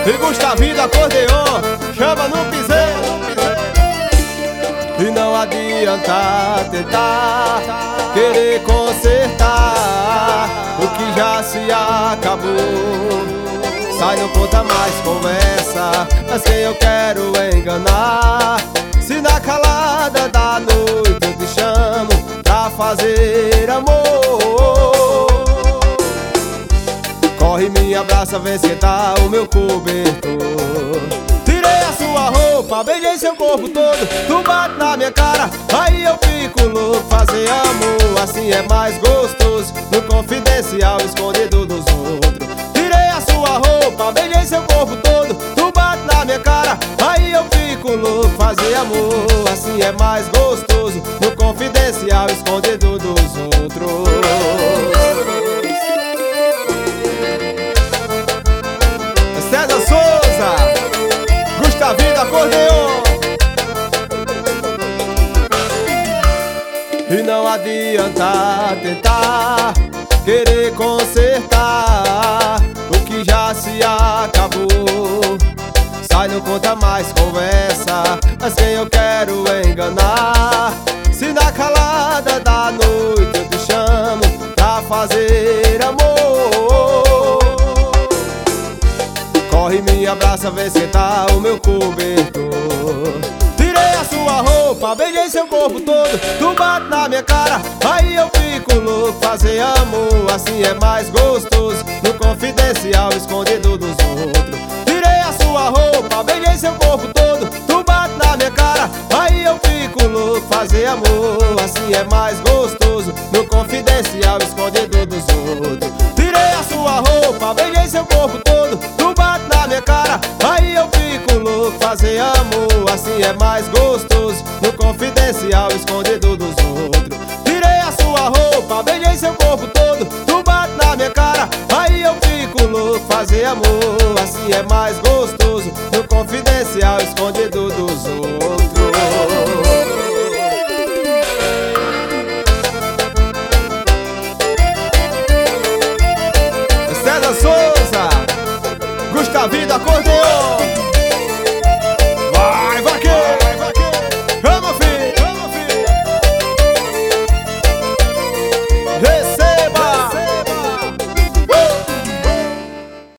E Gustavinho do acordeon, chama no piseiro. E não adianta tentar querer consertar o que já se acabou. Sai, não conta mais conversa, mas quem eu quero enganar? Se na calada da noite eu te chamo pra fazer amor, corre, me abraça, vem sentar o meu cobertor. Tirei a sua roupa, beijei seu corpo todo, tu bate na minha cara, aí eu fico louco. Fazer amor assim é mais gostoso, no confidencial escondido dos outros. Tirei a sua roupa, beijei seu corpo todo, tu bate na minha cara, aí eu fico louco. Fazer amor assim é mais gostoso, no confidencial escondido dos outros. César Souza, Gustavinho do acordeon. E não adianta tentar querer consertar o que já se acabou. Sai, não conta mais conversa, mas quem eu quero enganar? Se na calada da noite eu te chamo pra fazer amor, corre, me abraça, vem sentar o meu cobertor. Tirei a sua roupa, beijei seu corpo todo, tu bate na minha cara, aí eu fico louco. Fazer amor assim é mais gostoso, no confidencial escondido dos outros. Tirei a sua roupa, beijei seu corpo todo, tu bate na minha cara, aí eu fico louco. Fazer amor assim é mais gostoso, no confidencial escondido dos outros. Tirei a sua roupa, beijei seu corpo todo, tu bate na minha cara, aí eu fico louco. Fazer amor assim é mais gostoso, no confidencial escondido dos outros. Tirei a sua roupa, beijei seu corpo todo, tu bate na minha cara, aí eu fico louco. Fazer amor assim é mais gostoso, no confidencial escondido dos outros. César Souza, Gustavinho do acordeon.